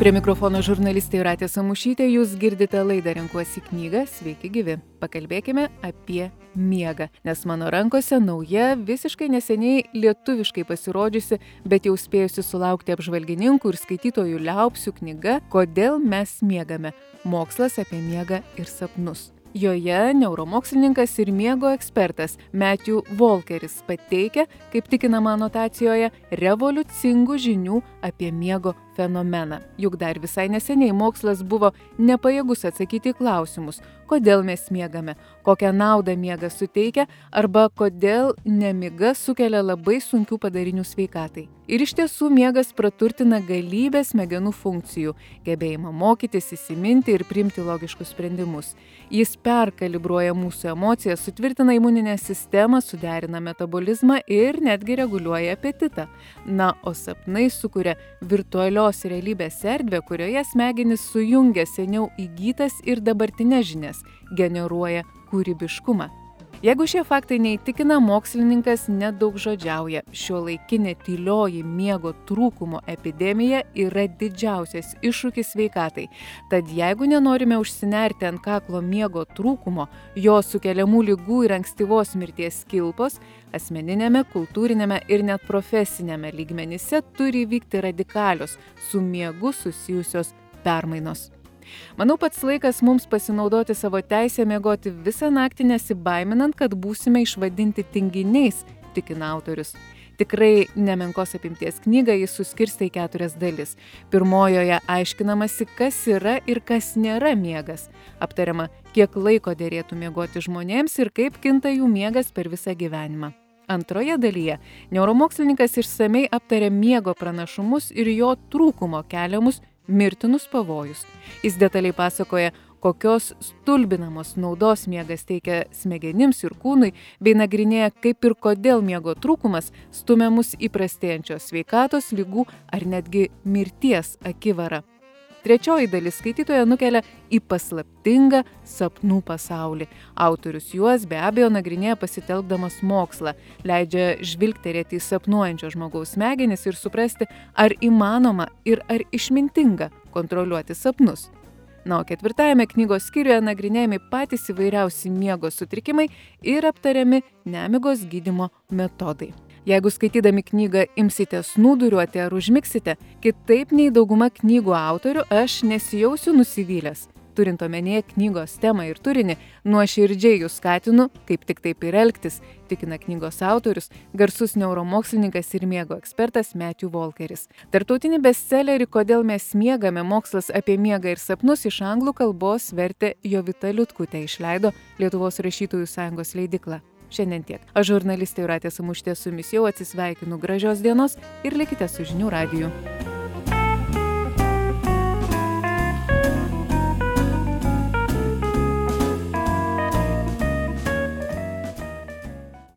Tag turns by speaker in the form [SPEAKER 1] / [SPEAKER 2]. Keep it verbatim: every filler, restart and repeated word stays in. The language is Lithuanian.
[SPEAKER 1] Prie mikrofono žurnalistė Jūratė Samušytė, jūs girdite laidą Renkuosi knygą, sveiki gyvi. Pakalbėkime apie miegą, nes mano rankose nauja, visiškai neseniai lietuviškai pasirodžiusi, bet jau spėjusi sulaukti apžvalgininkų ir skaitytojų liaupsių knyga Kodėl mes miegame – mokslas apie miegą ir sapnus. Joje neuromokslininkas ir miego ekspertas Matthew Walkeris pateikia, kaip tikinama anotacijoje, revoliucingų žinių apie miego fenomeną. Juk dar visai neseniai mokslas buvo nepajėgus atsakyti į klausimus, kodėl mes miegame, kokią naudą miegas suteikia arba kodėl nemiga sukelia labai sunkių padarinių sveikatai. Ir iš tiesų miegas praturtina galybę smegenų funkcijų, gebėjimą mokytis, įsiminti ir priimti logiškus sprendimus. Jis perkalibruoja mūsų emocijas, sutvirtina imuninę sistemą, suderina metabolizmą ir netgi reguliuoja apetitą. Na, o sapnai sukuria virtualios realybės erdvę, kurioje smegenys sujungia seniau įgytas ir dabartinės žinias, generuoja kūrybiškumą. Jeigu šie faktai neįtikina, mokslininkas nedaug žodžiauja. Šiuolaikinė tylioji miego trūkumo epidemija yra didžiausias iššūkis sveikatai. Tad jeigu nenorime užsinerti ant kaklo miego trūkumo, jo sukeliamų ligų ir ankstyvos mirties kilpos, asmeninėme, kultūrinėme ir net profesinėme lygmenyse turi įvykti radikalios su miegu susijusios permainos. Manau, pats laikas mums pasinaudoti savo teisę miegoti visą naktį, nesibaiminant, kad būsime išvadinti tinginiais, tikina autorius. Tikrai nemenkos apimties knygą jis suskirstė į keturias dalis. Pirmojoje aiškinamasi, kas yra ir kas nėra miegas. Aptariama, kiek laiko derėtų miegoti žmonėms ir kaip kinta jų miegas per visą gyvenimą. Antroje dalyje neuromokslininkas išsamei aptarė miego pranašumus ir jo trūkumo keliamus mirtinus pavojus. Jis detaliai pasakoja, kokios stulbinamos naudos miegas teikia smegenims ir kūnui, bei nagrinėja, kaip ir kodėl miego trūkumas stumia mus į prastėjančios sveikatos, ligų ar netgi mirties akivarą. Trečioji dalis skaitytoją nukelia į paslaptingą sapnų pasaulį. Autorius juos be abejo nagrinėja pasitelkdamas mokslą, leidžia žvilgterėti į sapnuojančio žmogaus smegenis ir suprasti, ar įmanoma ir ar išmintinga kontroliuoti sapnus. Na, o ketvirtajame knygos skyriuje nagrinėjami patys įvairiausi miego sutrikimai ir aptariami nemigos gydymo metodai. Jeigu skaitydami knygą imsite snūduriuoti ar užmigsite, kitaip nei dauguma knygų autorių, aš nesijausiu nusivylęs. Turint omenyje knygos temą ir turinį, nuoširdžiai jūs skatinu, kaip tik taip ir elgtis, tikina knygos autorius, garsus neuromokslininkas ir miego ekspertas Matthew Walkeris. Tarptautinį bestselerį Kodėl mes miegame, mokslas apie miegą ir sapnus iš anglų kalbos vertė Jovita Liutkutė, išleido Lietuvos rašytojų sąjungos leidykla. Šiandien tiek. Aš žurnalistė Jūratė Samušytė su jumis jau atsisveikinu. Gražios dienos ir likite su Žinių radiju.